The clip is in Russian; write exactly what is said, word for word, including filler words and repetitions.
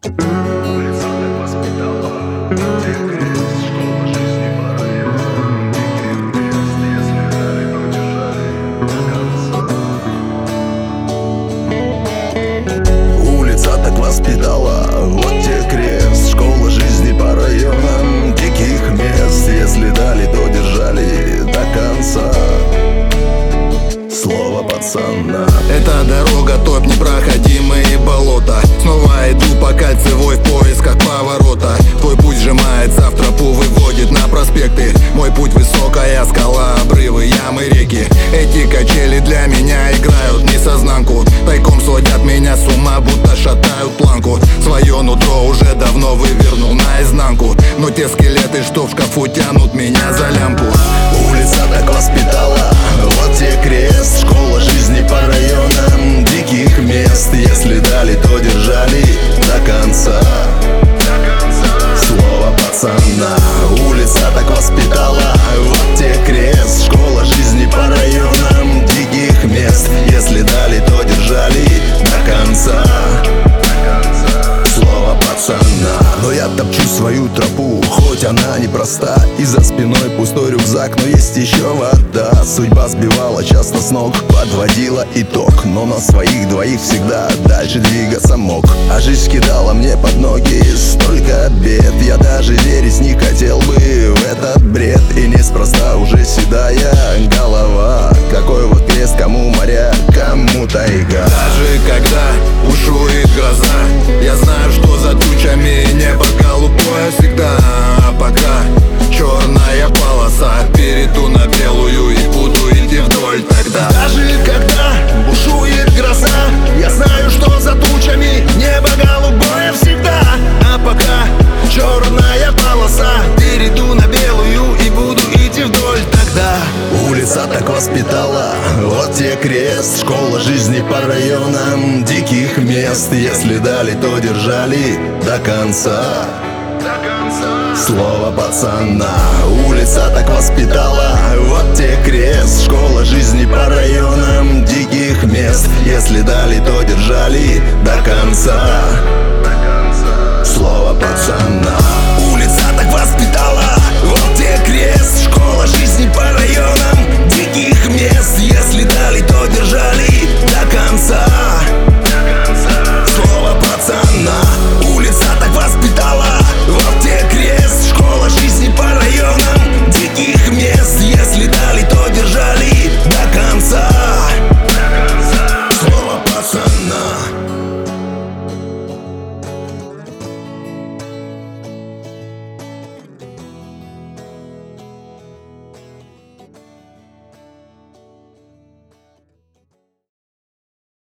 Улица так воспитала, где крест, школа жизни по районам, диких мест, если дали, то держали до конца. Улица так воспитала, вот те крест, школа жизни по районам, диких мест, если дали, то держали до конца. Слово пацана. Эта дорога топ, непроходимые болота. Снова иду по кольцевой в поисках поворота. Твой путь сжимается, в тропу выводит на проспекты. Мой путь высокая скала, обрывы, ямы, реки. Эти качели для меня играют несознанку. Тайком сводят меня с ума, будто шатают планку. Свое нутро уже давно вывернул наизнанку. Но те скелеты, что в шкафу, тянут меня за лямку. Улица так воспитала, вот те крест, школа жизни по районам, диких мест, если дали, то держали до конца. Слово пацана. Улица так воспитала, вот те крест, школа жизни по районам, диких мест, если дали, то держали до конца. Слово пацана. Но я топчу свою тропу, хоть она непроста, и за спиной пустой рюкзак, но есть еще вода. Судьба сбивала часто с ног, подводила итог, но на своих двоих всегда дальше двигаться мог. А жизнь кидала мне под ноги столько бед, я даже верить не хотел бы в этот бред. И неспроста уже седая голова. Какой вот крест, кому моря, кому тайга. Даже когда бушует гроза, я знаю, что за тучами небо голубое всегда. А пока черная полоса, перейду на белую и буду идти вдоль тогда. Даже когда бушует гроза, я знаю, что за тучами небо голубое всегда. А пока черная полоса, перейду на белую и буду идти вдоль тогда. Улица так воспитала, вот те крест, школа жизни по районам, диких мест, если дали, то держали до конца. Слово пацана. Улица так воспитала, вот те крест, школа жизни по районам, диких мест, если дали, то держали до конца.